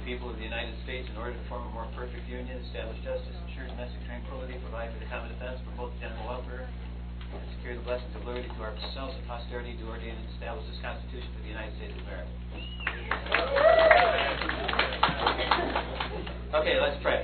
people of the United States in order to form a more perfect union, establish justice, ensure domestic tranquility, provide for the common defense, promote the general welfare, and secure the blessings of liberty to ourselves and posterity, do ordain and establish this Constitution for the United States of America. Okay, let's pray.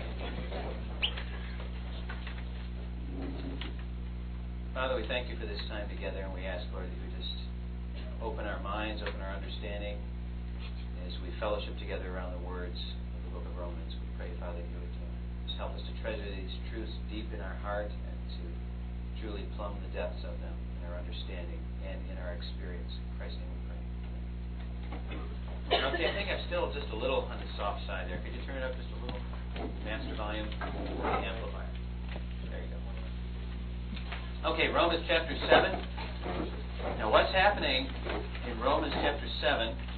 Father, we thank you for this time together, and we ask, Lord, that you just open our minds, open our understanding as we fellowship together around the words of the book of Romans. We pray, Father, you would just help us to treasure these truths deep in our heart and to truly plumb the depths of them in our understanding and in our experience. In Christ's name we pray. Okay, I think I'm still just a little on the soft side there. Could you turn it up just a little? Master volume, the amplifier. There you go. Okay, Romans chapter 7. Now what's happening in Romans chapter 7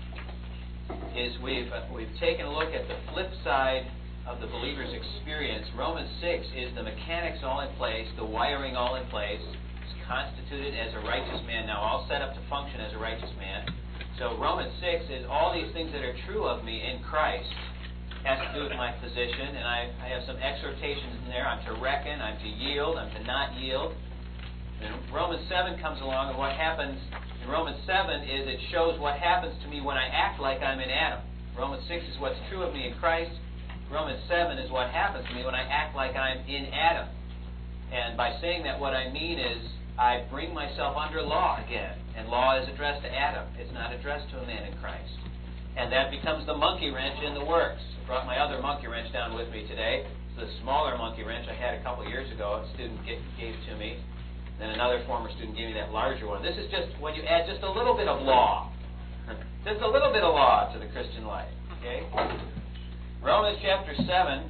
is we've taken a look at the flip side of the believer's experience. Romans 6 is the mechanics all in place, the wiring all in place. It's constituted as a righteous man now, all set up to function as a righteous man. So Romans 6 is all these things that are true of me in Christ. Has to do with my position, and I have some exhortations in there. I'm to reckon, I'm to yield, I'm to not yield. And Romans 7 comes along, and what happens in Romans 7 is it shows what happens to me when I act like I'm in Adam. Romans 6 is what's true of me in Christ. Romans 7 is what happens to me when I act like I'm in Adam. And by saying that, what I mean is I bring myself under law again. And law is addressed to Adam. It's not addressed to a man in Christ. And that becomes the monkey wrench in the works. I brought my other monkey wrench down with me today. It's the smaller monkey wrench I had a couple years ago. A student gave to me. Then another former student gave me that larger one. This is just when you add just a little bit of law. Just a little bit of law to the Christian life. Okay? Romans chapter 7.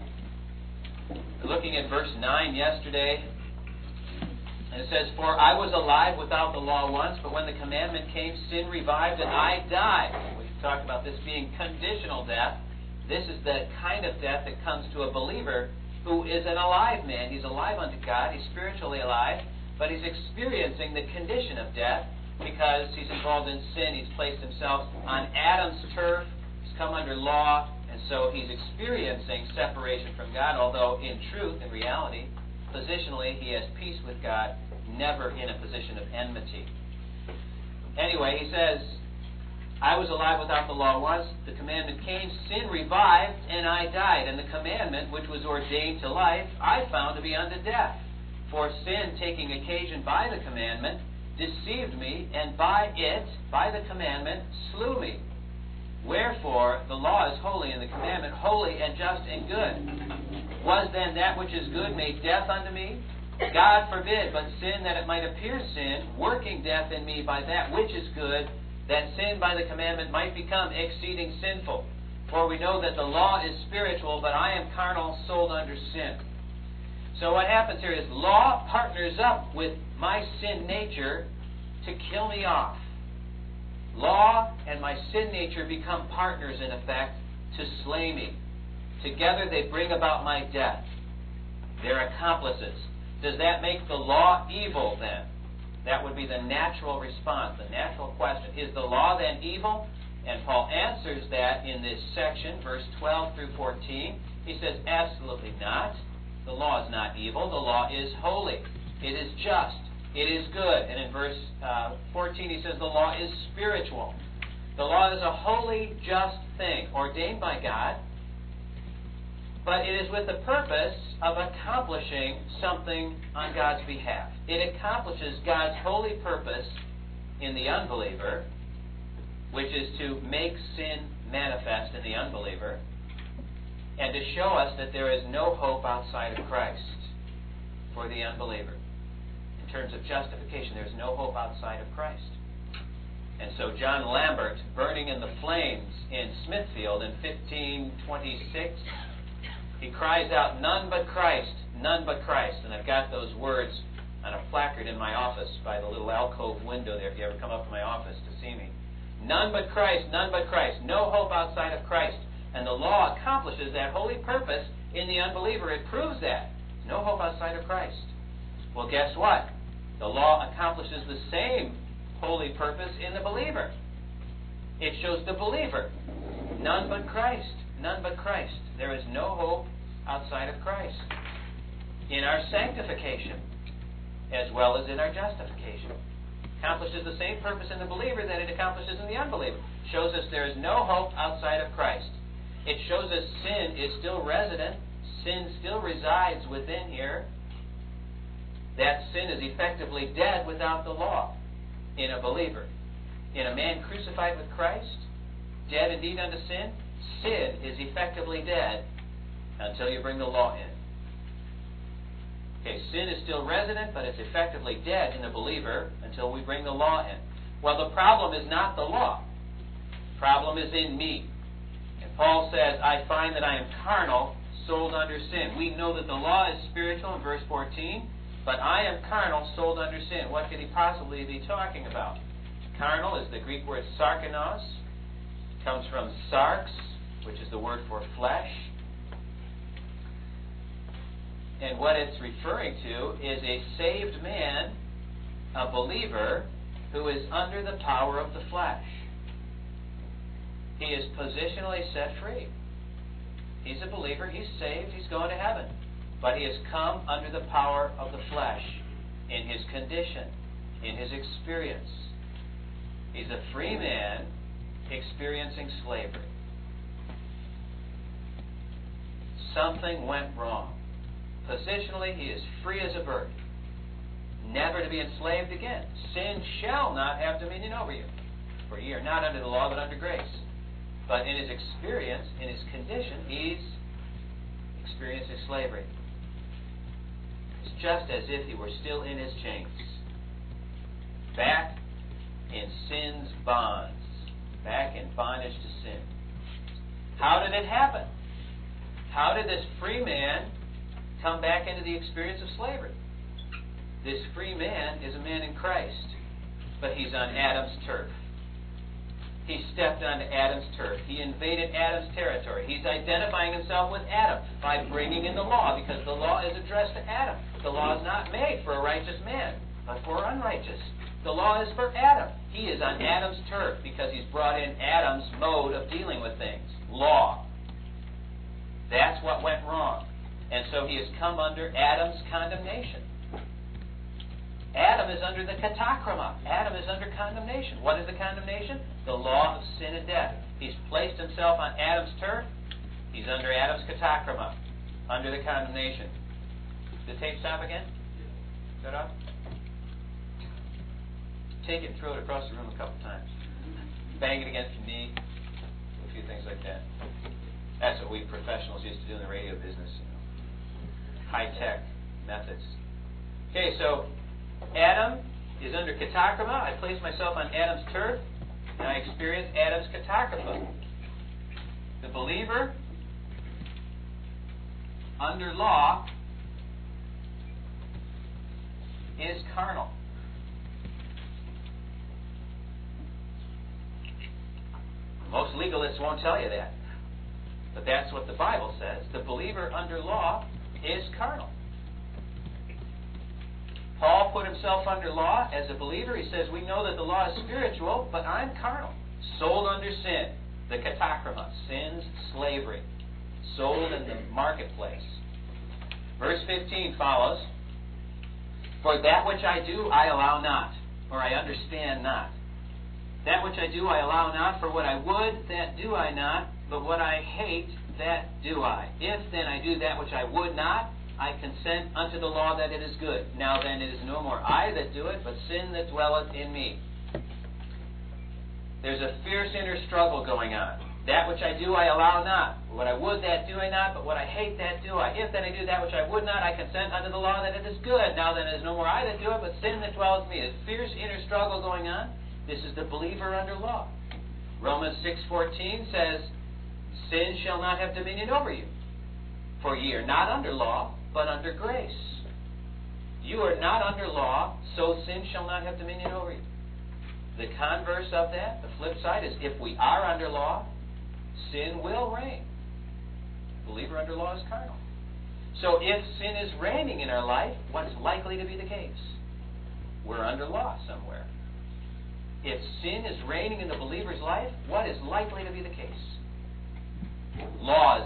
We're looking at verse 9 yesterday. And it says, "For I was alive without the law once, but when the commandment came, sin revived and I died." We've talked about this being conditional death. This is the kind of death that comes to a believer who is an alive man. He's alive unto God. He's spiritually alive. But he's experiencing the condition of death because he's involved in sin. He's placed himself on Adam's turf. He's come under law. And so he's experiencing separation from God, although in truth, in reality, positionally, he has peace with God, never in a position of enmity. Anyway, he says, "I was alive without the law once. The commandment came, sin revived, and I died. And the commandment, which was ordained to life, I found to be unto death. For sin, taking occasion by the commandment, deceived me, and by it, by the commandment, slew me. Wherefore, the law is holy, and the commandment holy and just and good. Was then that which is good made death unto me? God forbid, but sin that it might appear sin, working death in me by that which is good, that sin by the commandment might become exceeding sinful. For we know that the law is spiritual, but I am carnal, sold under sin." So what happens here is law partners up with my sin nature to kill me off. Law and my sin nature become partners, in effect, to slay me. Together they bring about my death. They're accomplices. Does that make the law evil then? That would be the natural response, the natural question. Is the law then evil? And Paul answers that in this section, verse 12 through 14. He says, absolutely not. The law is not evil. The law is holy. It is just. It is good. And in verse 14 he says the law is spiritual. The law is a holy, just thing, ordained by God, but it is with the purpose of accomplishing something on God's behalf. It accomplishes God's holy purpose in the unbeliever, which is to make sin manifest in the unbeliever, and to show us that there is no hope outside of Christ for the unbeliever. In terms of justification, there is no hope outside of Christ. And so John Lambert, burning in the flames in Smithfield in 1526, he cries out, "None but Christ, none but Christ." And I've got those words on a placard in my office by the little alcove window there if you ever come up to my office to see me. None but Christ, none but Christ. No hope outside of Christ. And the law accomplishes that holy purpose in the unbeliever. It proves that. No hope outside of Christ. Well, guess what? The law accomplishes the same holy purpose in the believer. It shows the believer None but Christ. None but Christ. There is no hope outside of Christ. In our sanctification, as well as in our justification. Accomplishes the same purpose in the believer that it accomplishes in the unbeliever. Shows us there is no hope outside of Christ. It shows us sin is still resident. Sin still resides within here. That sin is effectively dead without the law in a believer. In a man crucified with Christ, dead indeed unto sin, sin is effectively dead until you bring the law in. Okay, sin is still resident, but it's effectively dead in the believer until we bring the law in. Well, the problem is not the law. The problem is in me. And Paul says, I find that I am carnal, sold under sin. We know that the law is spiritual in verse 14, but I am carnal, sold under sin. What could he possibly be talking about? Carnal is the Greek word sarkinos. It comes from sarx, which is the word for flesh. And what it's referring to is a saved man, a believer, who is under the power of the flesh. He is positionally set free. He's a believer, he's saved, he's going to heaven. But he has come under the power of the flesh in his condition, in his experience. He's a free man experiencing slavery. Something went wrong. Positionally, he is free as a bird, never to be enslaved again. Sin shall not have dominion over you, for ye are not under the law, but under grace. But in his experience, in his condition, he's experiencing slavery. It's just as if he were still in his chains, back in sin's bonds, back in bondage to sin. How did it happen? How did this free man come back into the experience of slavery? This free man is a man in Christ, but he's on Adam's turf. He stepped onto Adam's turf. He invaded Adam's territory. He's identifying himself with Adam by bringing in the law, because the law is addressed to Adam. The law is not made for a righteous man, but for unrighteous. The law is for Adam. He is on Adam's turf because he's brought in Adam's mode of dealing with things, law. That's what went wrong. And so he has come under Adam's condemnation. Adam is under the katakrama. Adam is under condemnation. What is the condemnation? The law of sin and death. He's placed himself on Adam's turf. He's under Adam's katakrama, under the condemnation. Did the tape stop again? Is that off? Take it and throw it across the room a couple times. Bang it against your knee. A few things like that. That's what we professionals used to do in the radio business. High-tech methods. Okay, so Adam is under katakrama. I place myself on Adam's turf, and I experience Adam's katakrama. The believer, under law, is carnal. Most legalists won't tell you that. But that's what the Bible says. The believer under law is carnal. Paul put himself under law as a believer. He says, we know that the law is spiritual, but I'm carnal. Sold under sin. The katakrama, sin's slavery. Sold in the marketplace. Verse 15 follows, for that which I do, I allow not, or I understand not. That which I do, I allow not, for what I would, that do I not, but what I hate, that do I. If then I do that which I would not, I consent unto the law that it is good. Now then it is no more I that do it, but sin that dwelleth in me. There's a fierce inner struggle going on. That which I do, I allow not. What I would, that do I not, but what I hate, that do I. If then I do that which I would not, I consent unto the law that it is good. Now then it is no more I that do it, but sin that dwelleth in me. There's a fierce inner struggle going on. This is the believer under law. Romans 6:14 says, sin shall not have dominion over you. For ye are not under law, but under grace. You are not under law, so sin shall not have dominion over you. The converse of that, the flip side, is if we are under law, sin will reign. Believer under law is carnal. So if sin is reigning in our life, what's likely to be the case? We're under law somewhere. If sin is reigning in the believer's life, what is likely to be the case?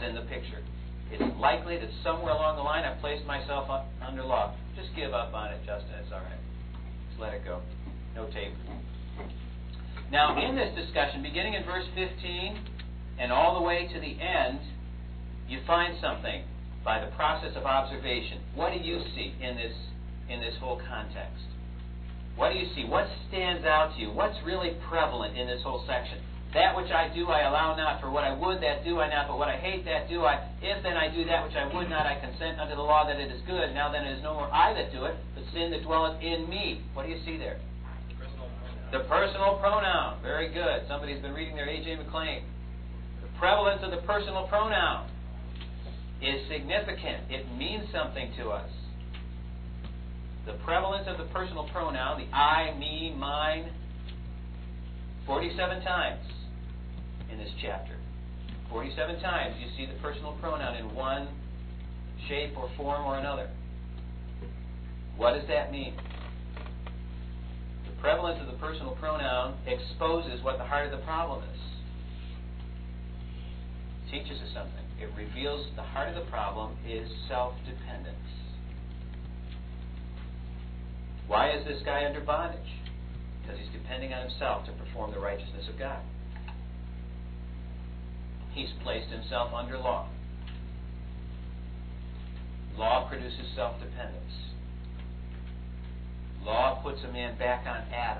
in the picture. It's likely that somewhere along the line I've placed myself under law. Just give up on it, Justin. It's all right. Just let it go. No tape. Now, in this discussion, beginning in verse 15 and all the way to the end, you find something by the process of observation. What do you see in this whole context? What do you see? What stands out to you? What's really prevalent in this whole section? That which I do, I allow not. For what I would, that do I not. But what I hate, that do I. If then I do that which I would not, I consent unto the law that it is good. Now then it is no more I that do it, but sin that dwelleth in me. What do you see there? The personal pronoun. Very good. Somebody's been reading their A.J. McClain. The prevalence of the personal pronoun is significant. It means something to us. The prevalence of the personal pronoun, the I, me, mine, 47 times in this chapter. 47 times you see the personal pronoun in one shape or form or another. What does that mean? The prevalence of the personal pronoun exposes what the heart of the problem is. It teaches us something. It reveals the heart of the problem is self-dependence. Why is this guy under bondage? Because he's depending on himself to perform the righteousness of God. He's placed himself under law. Law produces self-dependence. Law puts a man back on Adam.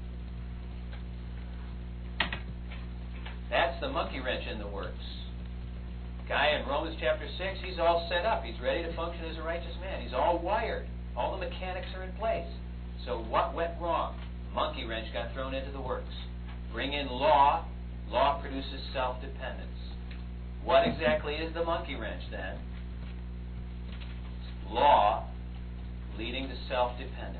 That's the monkey wrench in the works. Guy in Romans chapter 6, he's all set up. He's ready to function as a righteous man. He's all wired. All the mechanics are in place. So what went wrong? Monkey wrench got thrown into the works. Bring in law. Law produces self-dependence. What exactly is the monkey wrench then? It's law leading to self-dependence.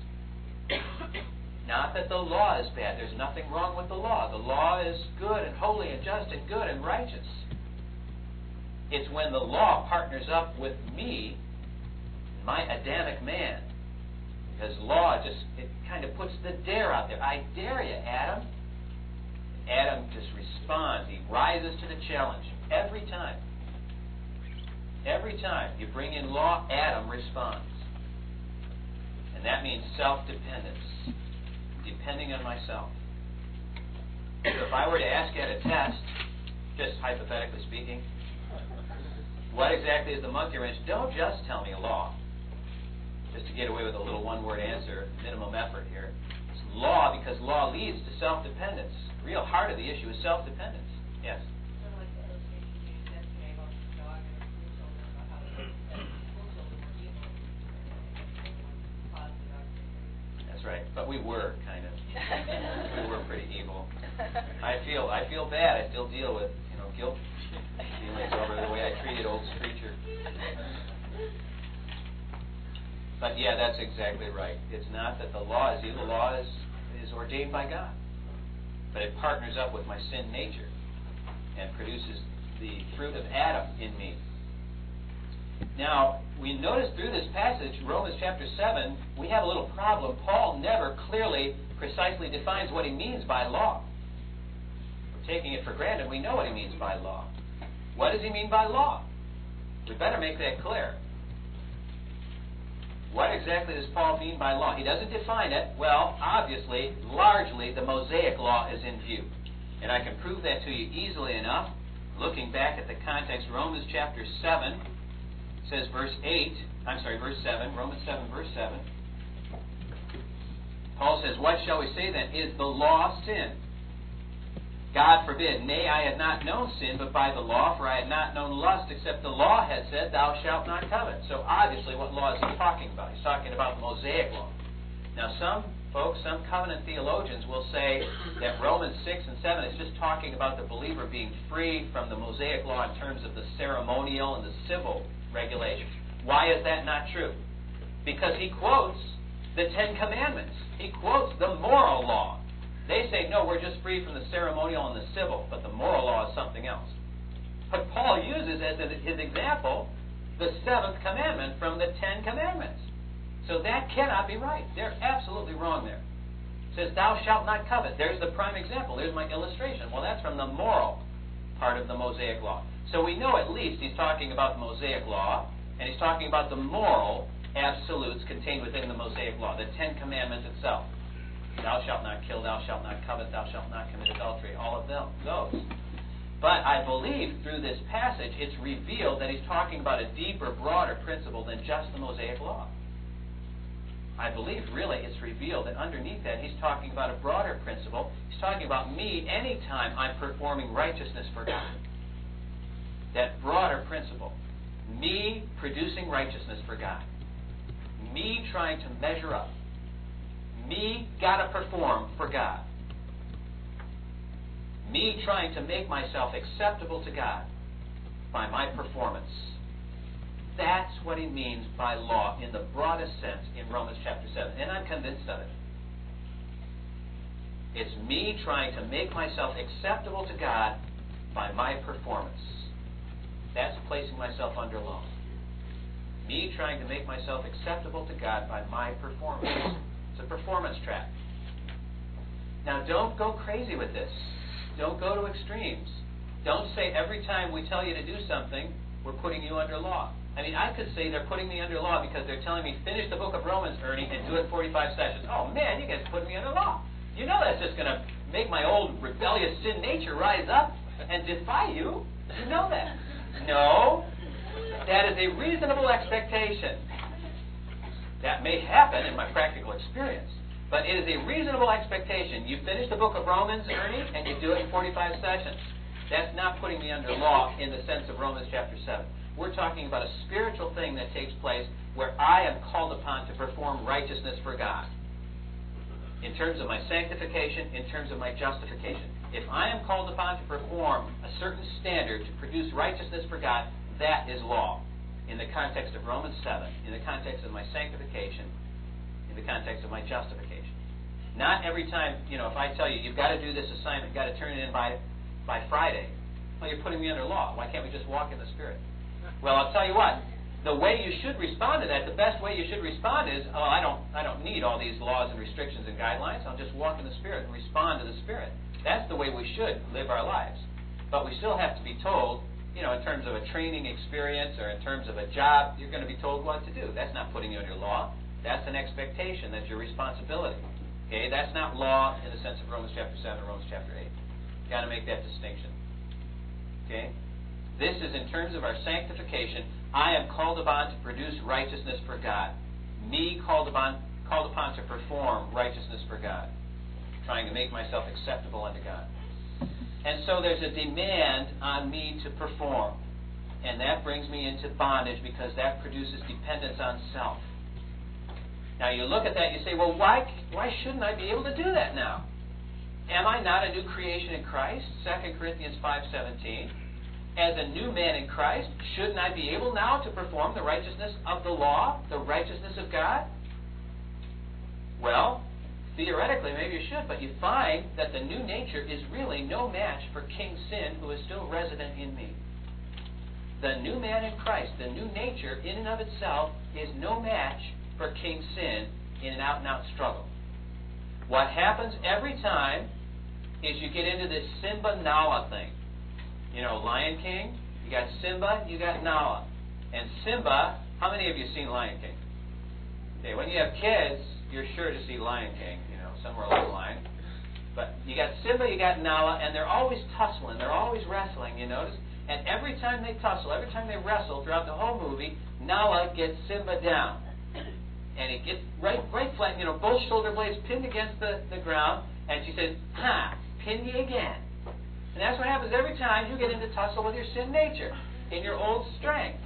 Not that the law is bad. There's nothing wrong with the law. The law is good and holy and just and good and righteous. It's when the law partners up with me, my Adamic man. Because law it kind of puts the dare out there. I dare you, Adam. Adam just responds. He rises to the challenge every time. Every time you bring in law, Adam responds. And that means self-dependence. Depending on myself. So if I were to ask you at a test, just hypothetically speaking, what exactly is the monkey wrench? Don't just tell me a law. Just to get away with a little one-word answer, minimum effort here. It's law because law leads to self-dependence. The real heart of the issue is self-dependence. Yes? Like the illustration you used yesterday about the dog and the school children, about how the school children were evil. Caused the dog to be. That's right. But we were, kind of. We were pretty evil. I feel bad. I still deal with, guilt feelings over the way I treated old Screecher. But yeah, that's exactly right. It's not that the law is evil. The law is ordained by God. But it partners up with my sin nature and produces the fruit of Adam in me. Now, we notice through this passage, Romans chapter 7, we have a little problem. Paul never clearly, precisely defines what he means by law. We're taking it for granted. We know what he means by law. What does he mean by law? We better make that clear. What exactly does Paul mean by law? He doesn't define it. Well, obviously, largely, the Mosaic law is in view. And I can prove that to you easily enough. Looking back at the context, Romans chapter 7 says verse 7, Romans 7, verse 7. Paul says, what shall we say then? Is the law sin? God forbid. Nay, I had not known sin, but by the law, for I had not known lust, except the law had said, thou shalt not covet. So obviously, what law is he talking about? He's talking about the Mosaic law. Now, some folks, some covenant theologians will say that Romans 6 and 7 is just talking about the believer being free from the Mosaic law in terms of the ceremonial and the civil regulations. Why is that not true? Because he quotes the Ten Commandments. He quotes the moral law. They say, no, we're just free from the ceremonial and the civil, but the moral law is something else. But Paul uses as his example the seventh commandment from the Ten Commandments. So that cannot be right. They're absolutely wrong there. It says, thou shalt not covet. There's the prime example. There's my illustration. Well, that's from the moral part of the Mosaic law. So we know at least he's talking about the Mosaic Law, and he's talking about the moral absolutes contained within the Mosaic Law, the Ten Commandments itself. Thou shalt not kill, thou shalt not covet, thou shalt not commit adultery, all of them, those. But I believe through this passage it's revealed that he's talking about a deeper, broader principle than just the Mosaic Law. I believe really it's revealed that underneath that he's talking about a broader principle. He's talking about me anytime I'm performing righteousness for God. That broader principle. Me producing righteousness for God. Me trying to measure up. Me gotta perform for God. Me trying to make myself acceptable to God by my performance. That's what he means by law in the broadest sense in Romans chapter 7. And I'm convinced of it. It's me trying to make myself acceptable to God by my performance. That's placing myself under law. Me trying to make myself acceptable to God by my performance. It's a performance trap. Now don't go crazy with this. Don't go to extremes. Don't say every time we tell you to do something, we're putting you under law. I mean, I could say they're putting me under law because they're telling me, finish the book of Romans, Ernie, and do it in 45 sessions. Oh, man, you guys put me under law. You know that's just going to make my old rebellious sin nature rise up and defy you. You know that. No, that is a reasonable expectation. That may happen in my practical experience, but it is a reasonable expectation. You finish the book of Romans, Ernie, and you do it in 45 sessions. That's not putting me under law in the sense of Romans chapter 7. We're talking about a spiritual thing that takes place where I am called upon to perform righteousness for God. In terms of my sanctification, in terms of my justification. If I am called upon to perform a certain standard to produce righteousness for God, that is law. In the context of Romans 7, in the context of my sanctification, in the context of my justification. Not every time, if I tell you, you've got to do this assignment, you've got to turn it in by Friday. Well, you're putting me under law. Why can't we just walk in the Spirit? Well, I'll tell you what. The way you should respond to that, the best way you should respond is, I don't need all these laws and restrictions and guidelines. I'll just walk in the Spirit and respond to the Spirit. That's the way we should live our lives. But we still have to be told, in terms of a training experience or in terms of a job, you're going to be told what to do. That's not putting you under law. That's an expectation. That's your responsibility. Okay? That's not law in the sense of Romans chapter 7 or Romans chapter 8. You've got to make that distinction. Okay? This is in terms of our sanctification. I am called upon to produce righteousness for God. Me called upon to perform righteousness for God. Trying to make myself acceptable unto God. And so there's a demand on me to perform. And that brings me into bondage because that produces dependence on self. Now you look at that and you say, well, why shouldn't I be able to do that now? Am I not a new creation in Christ? 2 Corinthians 5:17. As a new man in Christ, shouldn't I be able now to perform the righteousness of the law, the righteousness of God? Well, theoretically, maybe you should, but you find that the new nature is really no match for King Sin, who is still resident in me. The new man in Christ, the new nature in and of itself, is no match for King Sin in an out-and-out struggle. What happens every time is you get into this Simba-Nala thing. Lion King, you got Simba, you got Nala. And Simba, how many of you have seen Lion King? Okay, when you have kids, you're sure to see Lion King, somewhere along the line. But you got Simba, you got Nala, and they're always tussling, they're always wrestling, you notice? And every time they tussle, every time they wrestle throughout the whole movie, Nala gets Simba down. And he gets right flat, both shoulder blades pinned against the ground, and she says, pin ye again. And that's what happens every time you get into tussle with your sin nature, in your own strength.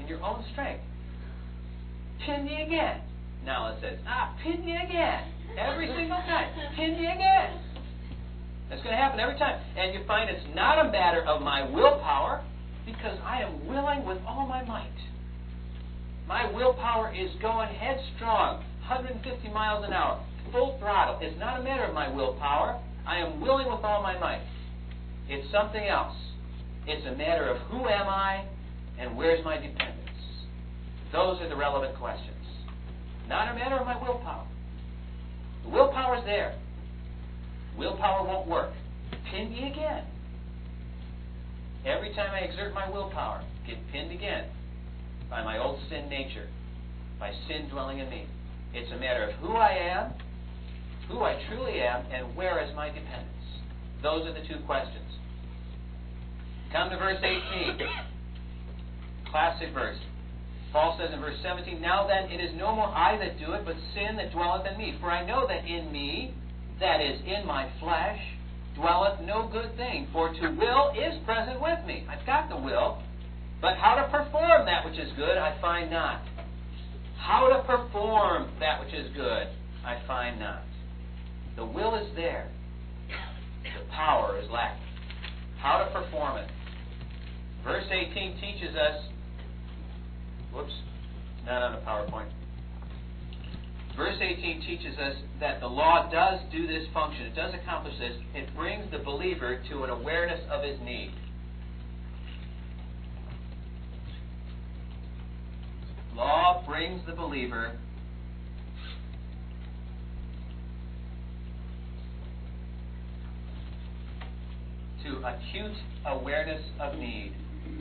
Pin ye again. Nala says, pin ye again. Every single time. Pin ye again. That's going to happen every time. And you find it's not a matter of my willpower, because I am willing with all my might. My willpower is going headstrong, 150 miles an hour, full throttle. It's not a matter of my willpower. I am willing with all my might. It's something else. It's a matter of who am I and where's my dependence. Those are the relevant questions. Not a matter of my willpower. The willpower's there. Willpower won't work. Pin ye again. Every time I exert my willpower, get pinned again by my old sin nature, by sin dwelling in me. It's a matter of who I am, who I truly am, and where is my dependence. Those are the two questions. Come to verse 18. Classic verse. Paul says in verse 17, "Now then, it is no more I that do it, but sin that dwelleth in me. For I know that in me, that is, in my flesh, dwelleth no good thing. For to will is present with me." I've got the will, but how to perform that which is good, I find not. How to perform that which is good, I find not. The will is there. The power is lacking. How to perform it. Verse 18 teaches us, not on the PowerPoint. Verse 18 teaches us that the law does do this function. It does accomplish this. It brings the believer to an awareness of his need. Law brings the believer to acute awareness of need.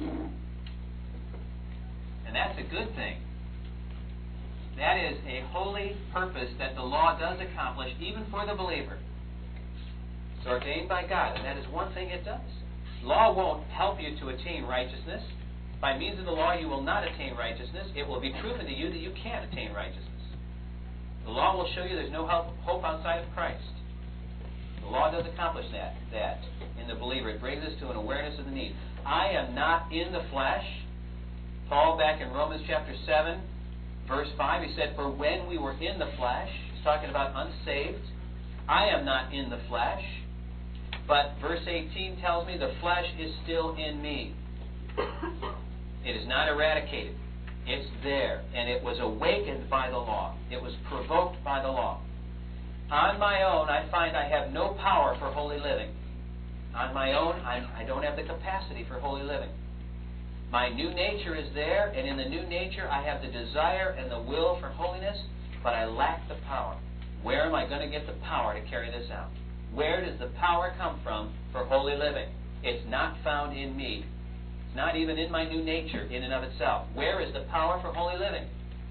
And that's a good thing. That is a holy purpose that the law does accomplish, even for the believer. It's ordained by God, and that is one thing it does. Law won't help you to attain righteousness. By means of the law, you will not attain righteousness. It will be proven to you that you can't attain righteousness. The law will show you there's no hope outside of Christ. The law does accomplish that in the believer. It brings us to an awareness of the need. I am not in the flesh. Paul, back in Romans chapter 7, verse 5, he said, "For when we were in the flesh," he's talking about unsaved, "I am not in the flesh." But verse 18 tells me the flesh is still in me. It is not eradicated. It's there. And it was awakened by the law. It was provoked by the law. On my own, I find I have no power for holy living. On my own, I don't have the capacity for holy living. My new nature is there, and in the new nature I have the desire and the will for holiness, but I lack the power. Where am I going to get the power to carry this out? Where does the power come from for holy living? It's not found in me. It's not even in my new nature in and of itself. Where is the power for holy living?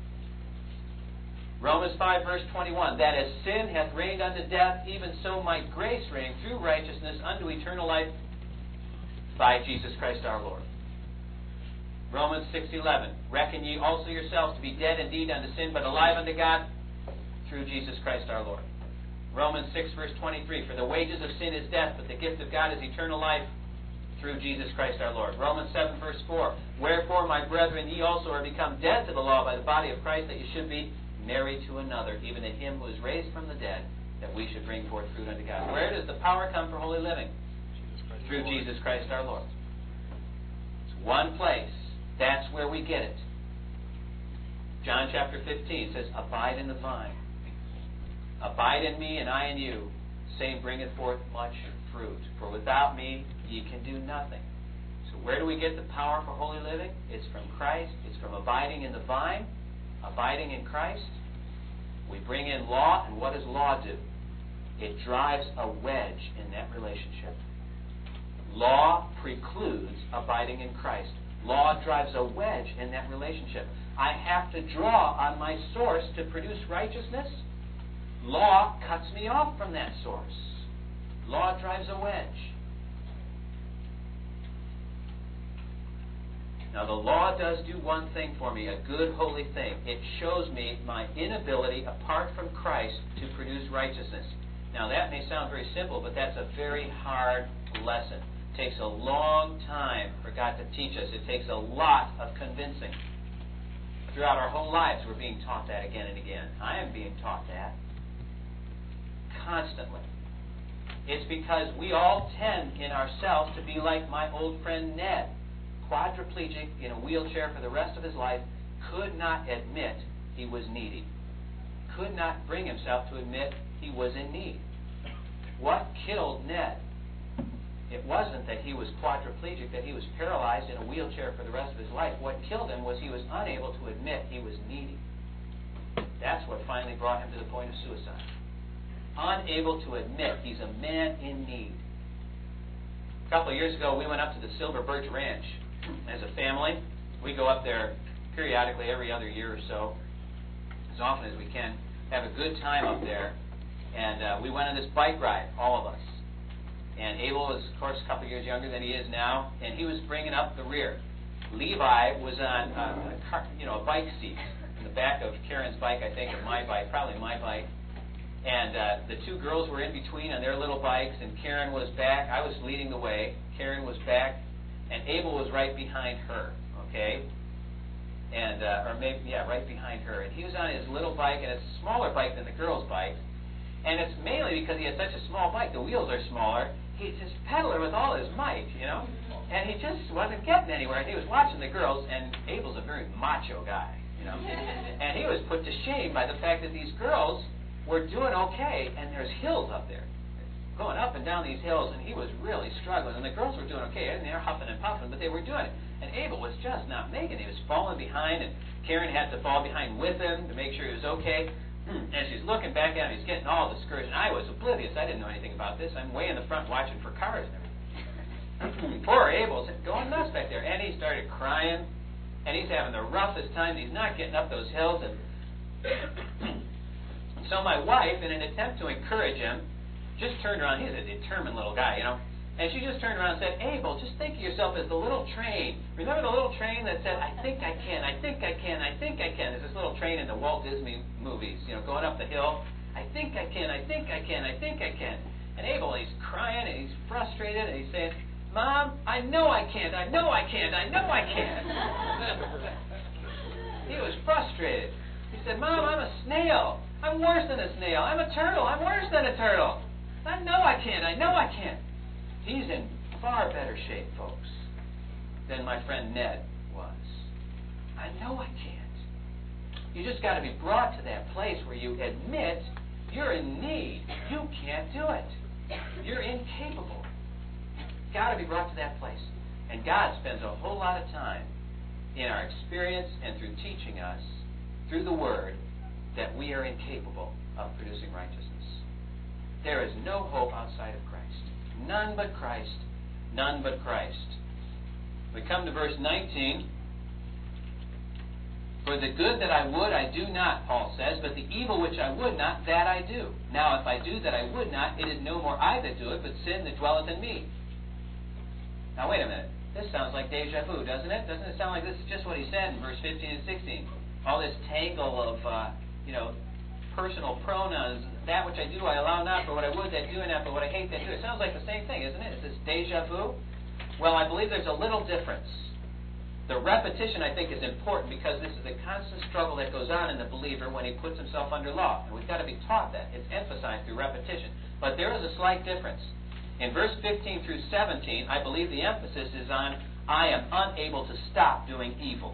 Romans 5, verse 21, "That as sin hath reigned unto death, even so might grace reign through righteousness unto eternal life by Jesus Christ our Lord." Romans 6:11, "Reckon ye also yourselves to be dead indeed unto sin, but alive unto God through Jesus Christ our Lord." Romans 6, verse 23, "For the wages of sin is death, but the gift of God is eternal life through Jesus Christ our Lord." Romans 7, verse 4, "Wherefore, my brethren, ye also are become dead to the law by the body of Christ, that ye should be married to another, even to him who is raised from the dead, that we should bring forth fruit unto God." Where does the power come for holy living? Through Jesus Christ our Lord. It's one place. That's where we get it. John chapter 15 says, "Abide in the vine. Abide in me, and I in you. Same bringeth forth much fruit. For without me ye can do nothing." So where do we get the power for holy living? It's from Christ. It's from abiding in the vine, abiding in Christ. We bring in law, and what does law do? It drives a wedge in that relationship. Law precludes abiding in Christ. Law drives a wedge in that relationship. I have to draw on my source to produce righteousness. Law cuts me off from that source. Law drives a wedge. Now, the law does do one thing for me, a good, holy thing. It shows me my inability, apart from Christ, to produce righteousness. Now, that may sound very simple, but that's a very hard lesson. It takes a long time for God to teach us. It takes a lot of convincing. Throughout our whole lives, we're being taught that again and again. I am being taught that constantly. It's because we all tend in ourselves to be like my old friend Ned, quadriplegic in a wheelchair for the rest of his life, could not admit he was needy. Could not bring himself to admit he was in need. What killed Ned? It wasn't that he was quadriplegic, that he was paralyzed in a wheelchair for the rest of his life. What killed him was he was unable to admit he was needy. That's what finally brought him to the point of suicide. Unable to admit he's a man in need. A couple of years ago, we went up to the Silver Birch Ranch as a family. We go up there periodically every other year or so, as often as we can. Have a good time up there. And we went on this bike ride, all of us. And Abel was, of course, a couple of years younger than he is now, and he was bringing up the rear. Levi was on a bike seat in the back of Karen's bike, I think, or my bike, probably my bike. And the two girls were in between on their little bikes, and Karen was back. I was leading the way. Karen was back, and Abel was right behind her, okay? And, right behind her. And he was on his little bike, and it's a smaller bike than the girls' bike. And it's mainly because he has such a small bike. The wheels are smaller. He's just pedaling with all his might, And he just wasn't getting anywhere. And he was watching the girls, and Abel's a very macho guy, And he was put to shame by the fact that these girls were doing okay, and there's hills up there, going up and down these hills, and he was really struggling. And the girls were doing okay, and they're huffing and puffing, but they were doing it. And Abel was just not making it. He was falling behind, and Karen had to fall behind with him to make sure he was okay. And she's looking back at him. He's getting all discouraged. And I was oblivious. I didn't know anything about this. I'm way in the front watching for cars and everything. Poor Abel's going nuts back there. And he started crying. And he's having the roughest time. He's not getting up those hills. And so my wife, in an attempt to encourage him, just turned around. He's a determined little guy, And she just turned around and said, Abel, just think of yourself as the little train. Remember the little train that said, I think I can, I think I can, I think I can. There's this little train in the Walt Disney movies, going up the hill. I think I can, I think I can, I think I can. And Abel, he's crying and he's frustrated and he's saying, Mom, I know I can't, I know I can't, I know I can't. He was frustrated. He said, Mom, I'm a snail. I'm worse than a snail. I'm a turtle. I'm worse than a turtle. I know I can't, I know I can't. He's in far better shape, folks, than my friend Ned was. I know I can't. You just got to be brought to that place where you admit you're in need. You can't do it. You're incapable. Got to be brought to that place. And God spends a whole lot of time in our experience and through teaching us, through the Word, that we are incapable of producing righteousness. There is no hope outside of Christ. None but Christ. None but Christ. We come to verse 19. For the good that I would, I do not, Paul says, but the evil which I would not, that I do. Now, if I do that I would not, it is no more I that do it, but sin that dwelleth in me. Now, wait a minute. This sounds like deja vu, doesn't it? Doesn't it sound like this is just what he said in verse 15 and 16? All this tangle of, personal pronouns. That which I do, I allow not, but what I would, that do, and not, but what I hate, that do. It sounds like the same thing, isn't it? Is this deja vu? Well, I believe there's a little difference. The repetition, I think, is important because this is the constant struggle that goes on in the believer when he puts himself under law. And we've got to be taught that. It's emphasized through repetition. But there is a slight difference. In verse 15 through 17, I believe the emphasis is on, I am unable to stop doing evil.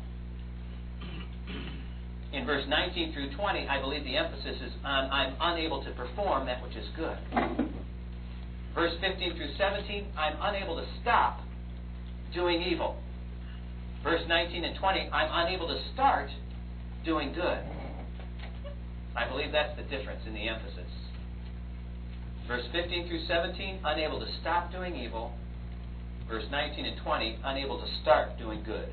In verse 19 through 20, I believe the emphasis is on, I'm unable to perform that which is good. Verse 15 through 17, I'm unable to stop doing evil. Verse 19 and 20, I'm unable to start doing good. I believe that's the difference in the emphasis. Verse 15 through 17, unable to stop doing evil. Verse 19 and 20, unable to start doing good.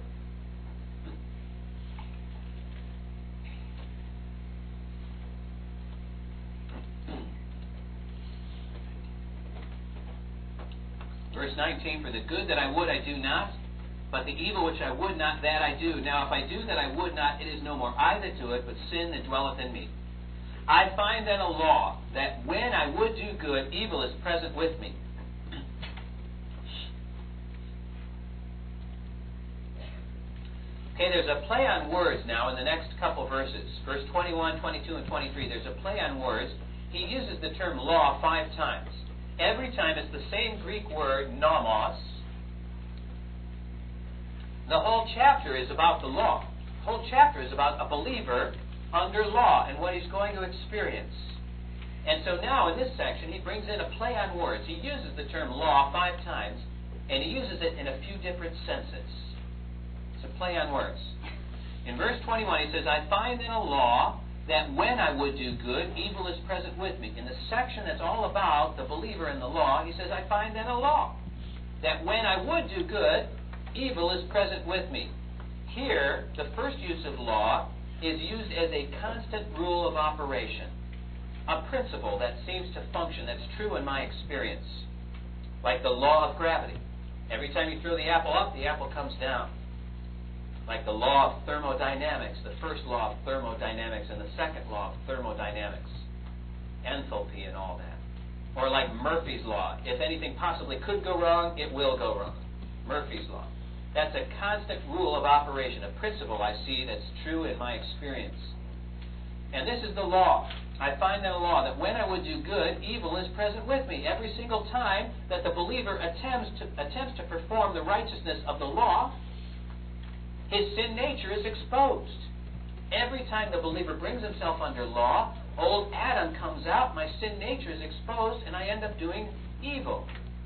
Verse 19, for the good that I would, I do not, but the evil which I would not, that I do. Now, if I do that I would not, it is no more I that do it, but sin that dwelleth in me. I find then a law, that when I would do good, evil is present with me. Okay, there's a play on words now in the next couple verses. Verse 21, 22, and 23, there's a play on words. He uses the term law 5 times. Every time it's the same Greek word, nomos. The whole chapter is about the law. The whole chapter is about a believer under law and what he's going to experience. And so now in this section, he brings in a play on words. He uses the term law 5 times, and he uses it in a few different senses. It's a play on words. In verse 21, he says, I find in a law that when I would do good, evil is present with me. In the section that's all about the believer in the law, he says, I find then a law. that when I would do good, evil is present with me. Here, the first use of law is used as a constant rule of operation, a principle that seems to function, that's true in my experience, like the law of gravity. Every time you throw the apple up, the apple comes down. Like the law of thermodynamics, the first law of thermodynamics and the second law of thermodynamics, enthalpy and all that. Or like Murphy's law, if anything possibly could go wrong, it will go wrong. Murphy's law. That's a constant rule of operation, a principle I see that's true in my experience. And this is the law. I find in the law that when I would do good, evil is present with me. Every single time that the believer attempts to perform the righteousness of the law, his sin nature is exposed. Every time the believer brings himself under law, old Adam comes out, my sin nature is exposed, and I end up doing evil.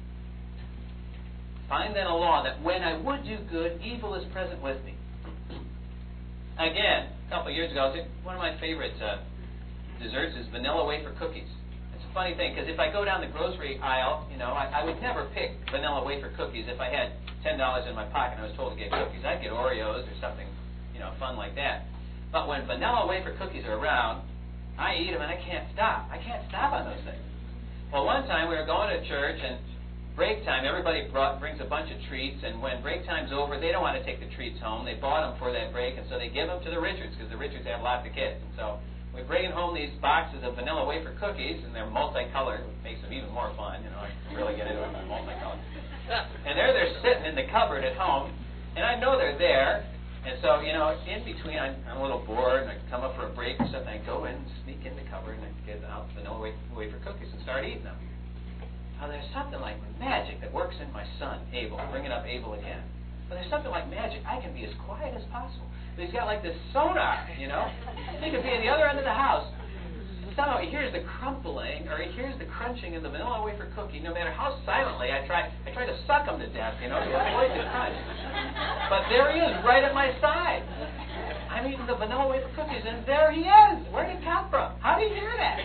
Find then a law that when I would do good, evil is present with me. Again, a couple of years ago, one of my favorite desserts is vanilla wafer cookies. It's a funny thing, because if I go down the grocery aisle, I would never pick vanilla wafer cookies if I had $10 in my pocket and I was told to get cookies. I'd get Oreos or something, fun like that. But when vanilla wafer cookies are around, I eat them and I can't stop. I can't stop on those things. Well, one time we were going to church and break time, everybody brings a bunch of treats, and when break time's over, they don't want to take the treats home. They bought them for that break, and so they give them to the Richards, because the Richards have lots of kids. And so we're bringing home these boxes of vanilla wafer cookies, and they're multicolored, which makes them even more fun. I really get into it with multicolored. And they're sitting in the cupboard at home, and I know they're there. And so, in between, I'm a little bored, and I come up for a break or something. I go in, sneak in the cupboard, and I get out vanilla wafer cookies and start eating them. Now, there's something like magic that works in my son, Abel. Bringing up Abel again. But there's something like magic. I can be as quiet as possible. But he's got like this sonar, He could be at the other end of the house. Somehow he hears the crumpling, or he hears the crunching in the vanilla wafer cookie. No matter how silently I try to suck him to death, to avoid the crunch. But there he is, right at my side. I'm eating the vanilla wafer cookies, and there he is. Where did he come from? How did he hear that?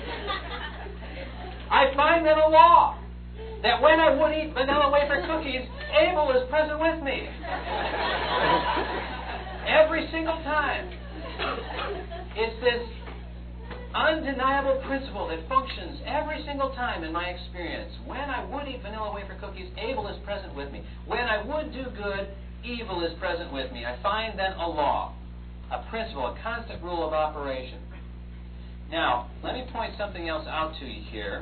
I find that a law that when I would eat vanilla wafer cookies, Abel is present with me. Every single time. It's this undeniable principle that functions every single time in my experience. When I would eat vanilla wafer cookies, Abel is present with me. When I would do good, evil is present with me. I find then a law, a principle, a constant rule of operation. Now, let me point something else out to you here.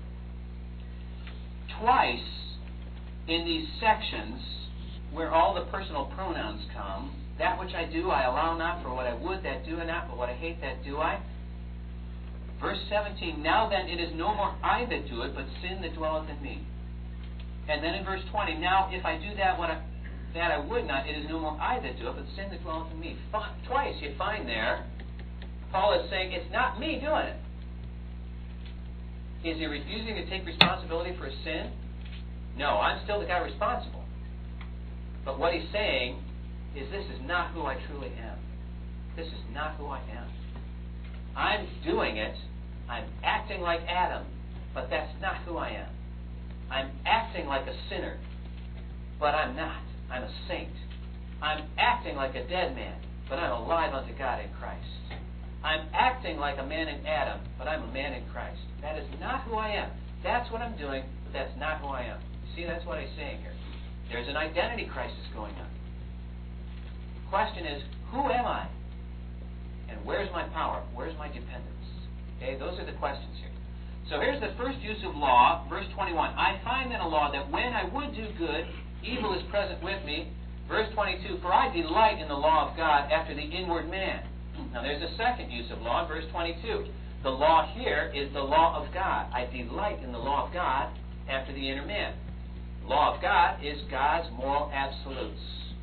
Twice in these sections where all the personal pronouns come, that which I do I allow not, for what I would that do I not, but what I hate that do I. Verse 17, now then it is no more I that do it, but sin that dwelleth in me. And then in verse 20, now if I do that I would not, it is no more I that do it, but sin that dwelleth in me. Twice you find there, Paul is saying, it's not me doing it. Is he refusing to take responsibility for his sin? No, I'm still the guy responsible. But what he's saying is this is not who I truly am. This is not who I am. I'm doing it. I'm acting like Adam, but that's not who I am. I'm acting like a sinner, but I'm not. I'm a saint. I'm acting like a dead man, but I'm alive unto God in Christ. I'm acting like a man in Adam, but I'm a man in Christ. That is not who I am. That's what I'm doing, but that's not who I am. See, that's what he's saying here. There's an identity crisis going on. The question is, who am I? And where's my power? Where's my dependence? Okay, those are the questions here. So here's the first use of law, verse 21. I find in a law that when I would do good, evil is present with me. Verse 22, for I delight in the law of God after the inward man. Now there's a second use of law, verse 22. The law here is the law of God. I delight in the law of God after the inner man. The law of God is God's moral absolutes.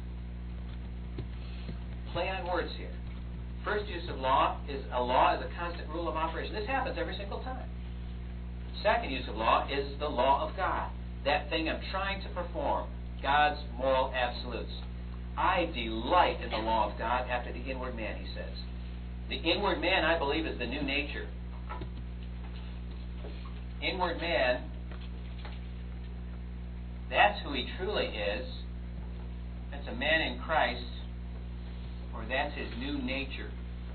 Play on words here. First use of law is a constant rule of operation. This happens every single time. Second use of law is the law of God. That thing I'm trying to perform. God's moral absolutes. I delight in the law of God after the inward man, he says. The inward man, I believe, is the new nature. Inward man that's who he truly is. That's a man in Christ, or that's his new nature.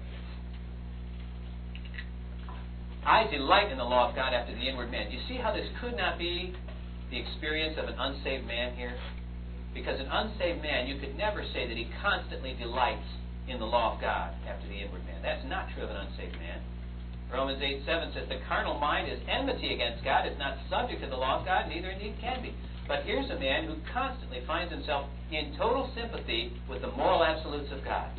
I delight in the law of God after the inward man. You see how this could not be the experience of an unsaved man here? Because an unsaved man, you could never say that he constantly delights in the law of God after the inward man. That's not true of an unsaved man. Romans 8:7 says, the carnal mind is enmity against God. It's not subject to the law of God, neither indeed can be. But here's a man who constantly finds himself in total sympathy with the moral absolutes of God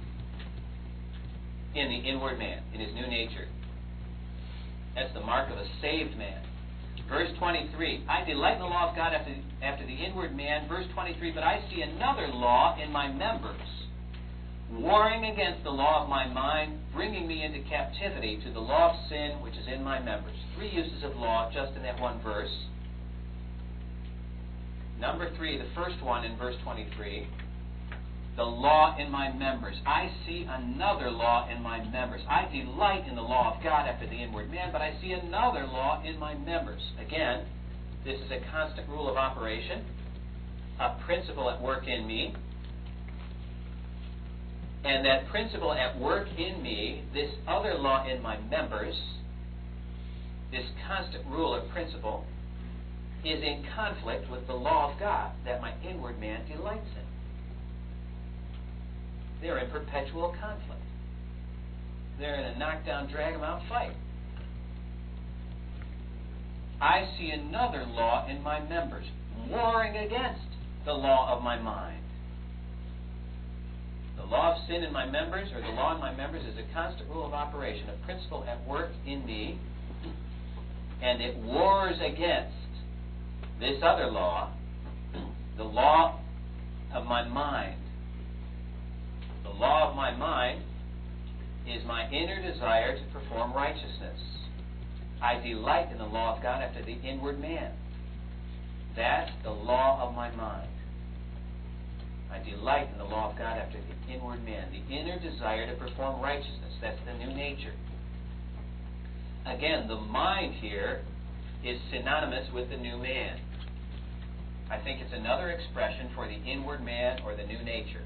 in the inward man, in his new nature. That's the mark of a saved man. Verse 23, I delight in the law of God after the inward man. Verse 23, but I see another law in my members, warring against the law of my mind, bringing me into captivity to the law of sin which is in my members. Three uses of law just in that one verse. Number 3, the first one in verse 23, the law in my members. I see another law in my members. I delight in the law of God after the inward man, but I see another law in my members. Again, this is a constant rule of operation, a principle at work in me. And that principle at work in me, this other law in my members, this constant rule or principle, is in conflict with the law of God that my inward man delights in. They're in perpetual conflict. They're in a knock-down, drag-em-out fight. I see another law in my members, warring against the law of my mind. The law of sin in my members, or the law in my members, is a constant rule of operation, a principle at work in me, and it wars against this other law, the law of my mind. The law of my mind is my inner desire to perform righteousness. I delight in the law of God after the inward man. That's the law of my mind. I delight in the law of God after the inward man. The inner desire to perform righteousness. That's the new nature. Again, the mind here is synonymous with the new man. I think it's another expression for the inward man or the new nature.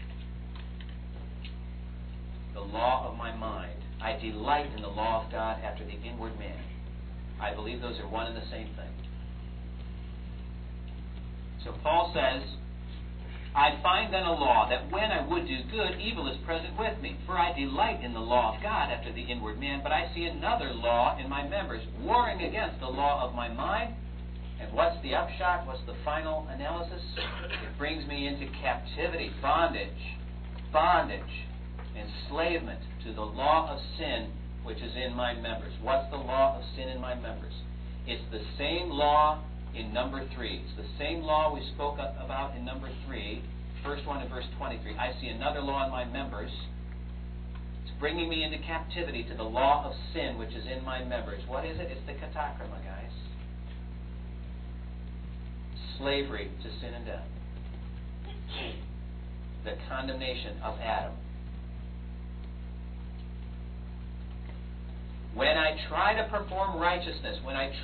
The law of my mind. I delight in the law of God after the inward man. I believe those are one and the same thing. So Paul says, I find then a law that when I would do good, evil is present with me. For I delight in the law of God after the inward man, but I see another law in my members, warring against the law of my mind. And what's the upshot? What's the final analysis? It brings me into captivity, bondage, enslavement to the law of sin which is in my members. What's the law of sin in my members? It's the same law in number 3. It's the same law we spoke about in number 3, first one in verse 23. I see another law in my members. It's bringing me into captivity to the law of sin which is in my members. What is it? It's the katakrima, guys. Slavery to sin and death. The condemnation of Adam. When I try to perform righteousness,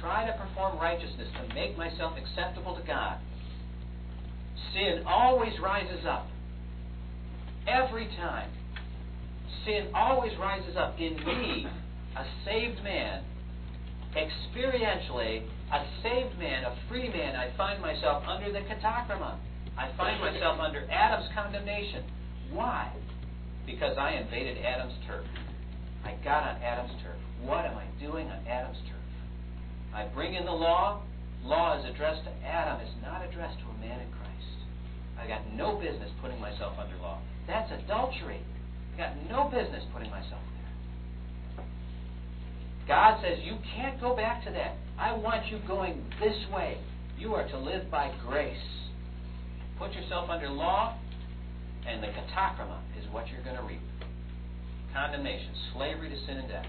to make myself acceptable to God, sin always rises up. Every time. Sin always rises up. In me, a saved man, experientially, a saved man, a free man, I find myself under the katakrima. I find myself under Adam's condemnation. Why? Because I invaded Adam's turf. I got on Adam's turf. What am I doing on Adam's turf? I bring in the law. Law is addressed to Adam. It's not addressed to a man in Christ. I got no business putting myself under law. That's adultery. I got no business putting myself there. God says, you can't go back to that. I want you going this way. You are to live by grace. Put yourself under law, and the katakrima is what you're going to reap. Condemnation, slavery to sin and death.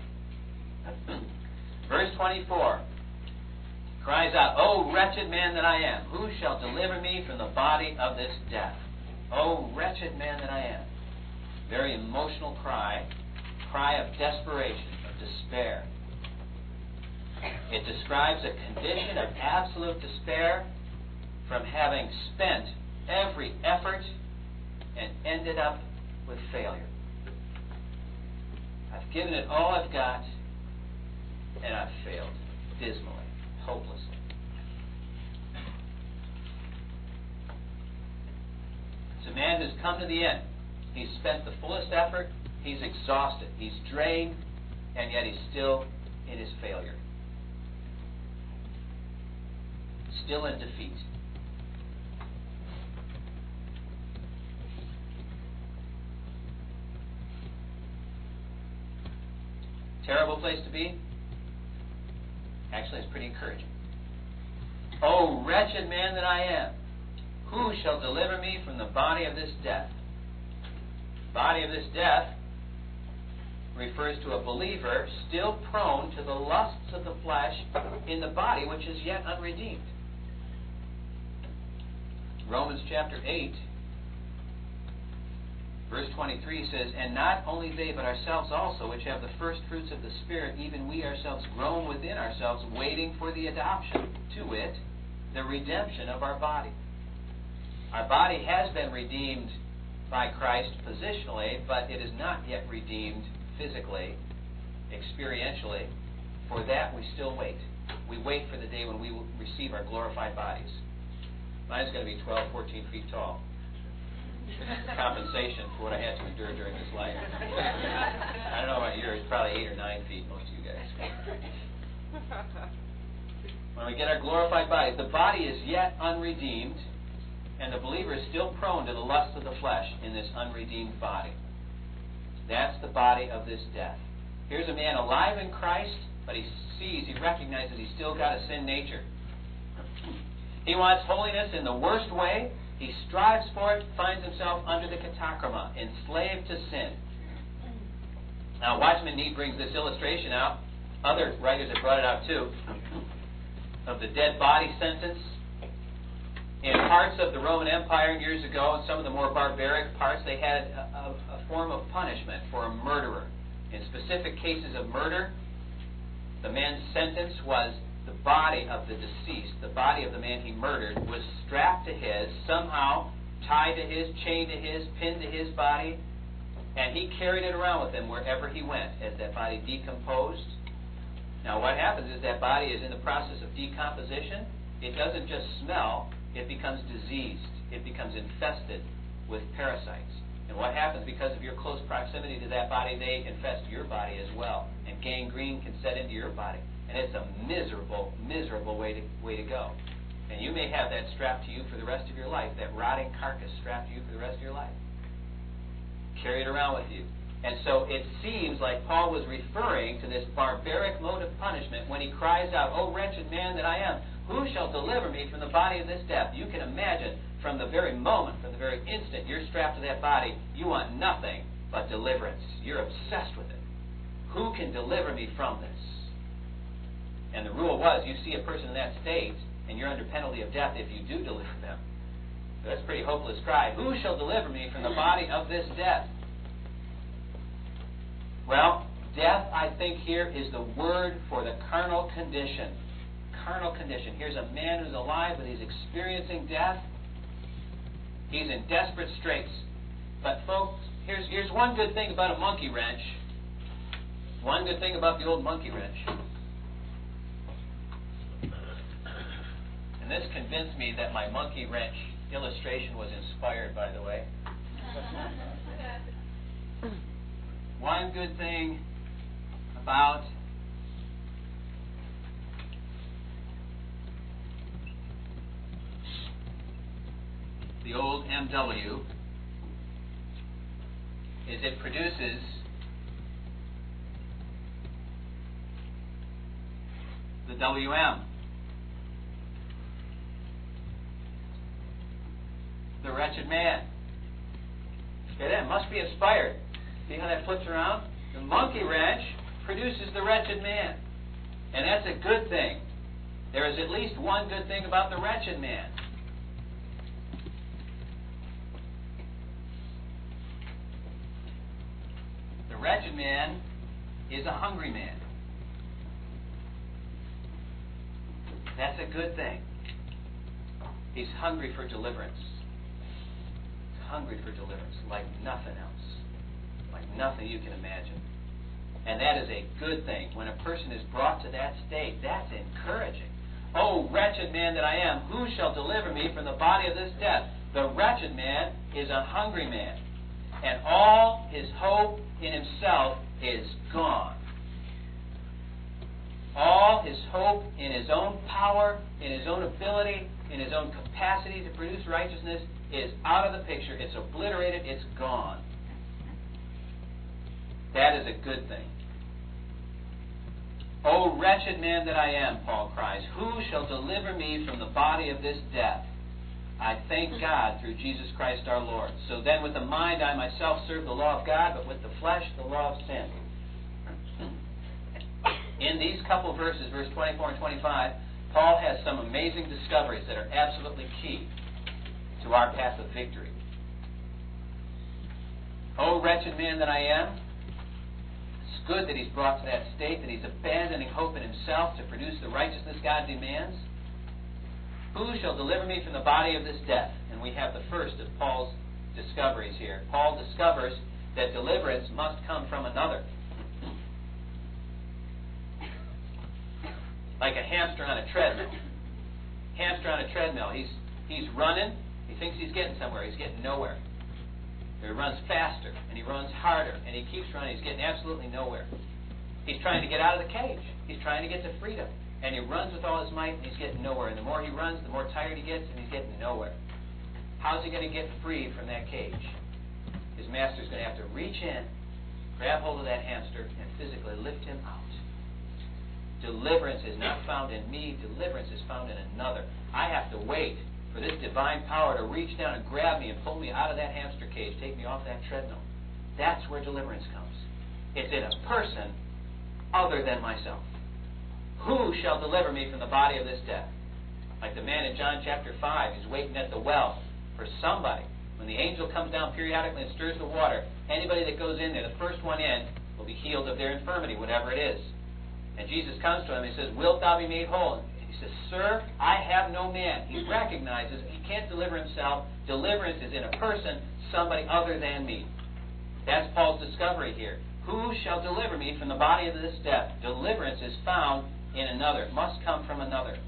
Verse 24 cries out, O wretched man that I am, who shall deliver me from the body of this death? O wretched man that I am. Very emotional cry of desperation, of despair. It describes a condition of absolute despair from having spent every effort and ended up with failure. I've given it all I've got, and I've failed dismally, hopelessly. It's a man who's come to the end. He's spent the fullest effort. He's exhausted. He's drained, and yet he's still in his failure. Still in defeat. Terrible place to be? Actually, it's pretty encouraging. Oh, wretched man that I am, who shall deliver me from the body of this death? The body of this death refers to a believer still prone to the lusts of the flesh in the body which is yet unredeemed. Romans chapter 8, verse 23 says, And not only they, but ourselves also, which have the first fruits of the Spirit, even we ourselves groan within ourselves, waiting for the adoption, to wit, the redemption of our body. Our body has been redeemed by Christ positionally, but it is not yet redeemed physically, experientially. For that we still wait. We wait for the day when we will receive our glorified bodies. Mine's going to be 12, 14 feet tall. Compensation for what I had to endure during this life. I don't know about yours, probably 8 or 9 feet, most of you guys. When we get our glorified bodies, the body is yet unredeemed, and the believer is still prone to the lust of the flesh in this unredeemed body. That's the body of this death. Here's a man alive in Christ, but he recognizes he's still got a sin nature. He wants holiness in the worst way. He strives for it, finds himself under the katakrama, enslaved to sin. Now, Watchman Nee brings this illustration out. Other writers have brought it out too, of the dead body sentence. In parts of the Roman Empire years ago, in some of the more barbaric parts, they had a form of punishment for a murderer. In specific cases of murder, the man's sentence was the body of the deceased, the body of the man he murdered, was strapped to his, somehow tied to his, chained to his, pinned to his body, and he carried it around with him wherever he went as that body decomposed. Now what happens is that body is in the process of decomposition. It doesn't just smell, it becomes diseased. It becomes infested with parasites. And what happens, because of your close proximity to that body, they infest your body as well. And gangrene can set into your body. And it's a miserable, miserable way to go. And you may have that strapped to you for the rest of your life, that rotting carcass strapped to you for the rest of your life. Carry it around with you. And so it seems like Paul was referring to this barbaric mode of punishment when he cries out, "O wretched man that I am, who shall deliver me from the body of this death?" You can imagine from the very moment, from the very instant you're strapped to that body, you want nothing but deliverance. You're obsessed with it. Who can deliver me from this? And the rule was, you see a person in that state, and you're under penalty of death if you do deliver them. So that's a pretty hopeless cry. Who shall deliver me from the body of this death? Well, death, I think, here is the word for the carnal condition. Carnal condition. Here's a man who's alive, but he's experiencing death. He's in desperate straits. But folks, here's one good thing about a monkey wrench. One good thing about the old monkey wrench. And this convinced me that my monkey wrench illustration was inspired, by the way. One good thing about the old MW is it produces the WM. The wretched man. Okay, that must be inspired. See how that flips around? The monkey wrench produces the wretched man. And that's a good thing. There is at least one good thing about the wretched man. The wretched man is a hungry man. That's a good thing. He's hungry for deliverance. He's hungry for deliverance like nothing else. Like nothing you can imagine. And that is a good thing. When a person is brought to that state, that's encouraging. Oh, wretched man that I am, who shall deliver me from the body of this death? The wretched man is a hungry man, and all his hope in himself is gone. All his hope in his own power, in his own ability, in his own capacity to produce righteousness is out of the picture. It's obliterated. It's gone. That is a good thing. O wretched man that I am, Paul cries, who shall deliver me from the body of this death? I thank God through Jesus Christ our Lord. So then with the mind I myself serve the law of God, but with the flesh the law of sin. In these couple verses, verse 24 and 25, Paul has some amazing discoveries that are absolutely key to our path of victory. O wretched man that I am, it's good that he's brought to that state, that he's abandoning hope in himself to produce the righteousness God demands. Who shall deliver me from the body of this death? And we have the first of Paul's discoveries here. Paul discovers that deliverance must come from another. Like a hamster on a treadmill. Hamster on a treadmill. He's running. He thinks he's getting somewhere. He's getting nowhere. He runs faster, and he runs harder, and he keeps running. He's getting absolutely nowhere. He's trying to get out of the cage. He's trying to get to freedom. And he runs with all his might, and he's getting nowhere. And the more he runs, the more tired he gets, and he's getting nowhere. How's he going to get free from that cage? His master's going to have to reach in, grab hold of that hamster, and physically lift him out. Deliverance is not found in me. Deliverance is found in another. I have to wait for this divine power to reach down and grab me and pull me out of that hamster cage, take me off that treadmill. That's where deliverance comes. It's in a person other than myself. Who shall deliver me from the body of this death? Like the man in John chapter 5 who's waiting at the well for somebody. When the angel comes down periodically and stirs the water, anybody that goes in there, the first one in, will be healed of their infirmity, whatever it is. And Jesus comes to him and says, wilt thou be made whole? He says, sir, I have no man. He recognizes he can't deliver himself. Deliverance is in a person, somebody other than me. That's Paul's discovery here. Who shall deliver me from the body of this death? Deliverance is found in another. It must come from another.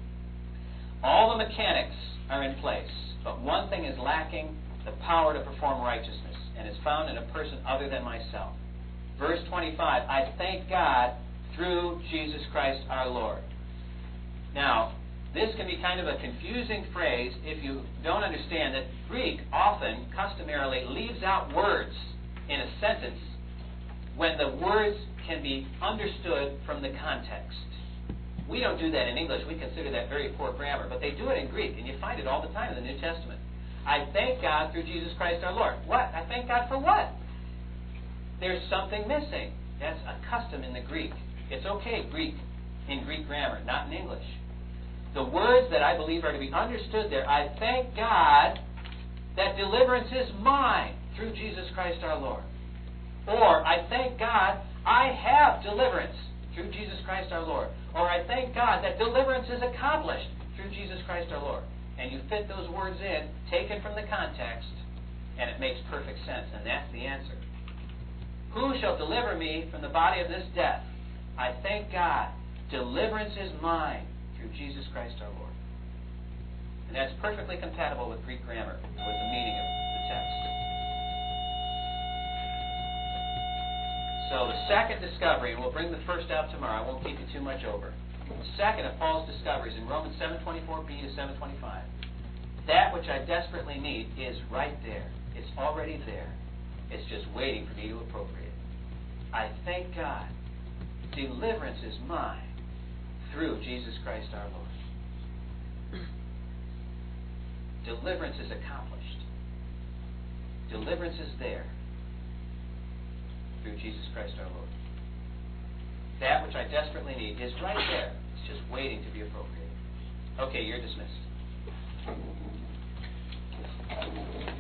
All the mechanics are in place, but one thing is lacking, the power to perform righteousness, and it's found in a person other than myself. Verse 25, I thank God through Jesus Christ our Lord. Now, this can be kind of a confusing phrase if you don't understand that Greek often, customarily, leaves out words in a sentence when the words can be understood from the context. We don't do that in English. We consider that very poor grammar. But they do it in Greek, and you find it all the time in the New Testament. I thank God through Jesus Christ our Lord. What? I thank God for what? There's something missing. That's a custom in the Greek. It's okay, Greek, in Greek grammar, not in English. The words that I believe are to be understood there, I thank God that deliverance is mine through Jesus Christ our Lord. Or, I thank God I have deliverance through Jesus Christ our Lord. Or, I thank God that deliverance is accomplished through Jesus Christ our Lord. And you fit those words in, taken from the context, and it makes perfect sense. And that's the answer. Who shall deliver me from the body of this death? I thank God. Deliverance is mine through Jesus Christ our Lord. And that's perfectly compatible with Greek grammar, with the meaning of the text. So the second discovery, and we'll bring the first out tomorrow, I won't keep you too much over. The second of Paul's discoveries in Romans 7:24b to 7:25. That which I desperately need is right there. It's already there. It's just waiting for me to appropriate it. I thank God. Deliverance is mine through Jesus Christ our Lord. Deliverance is accomplished. Deliverance is there through Jesus Christ our Lord. That which I desperately need is right there. It's just waiting to be appropriated. Okay, you're dismissed.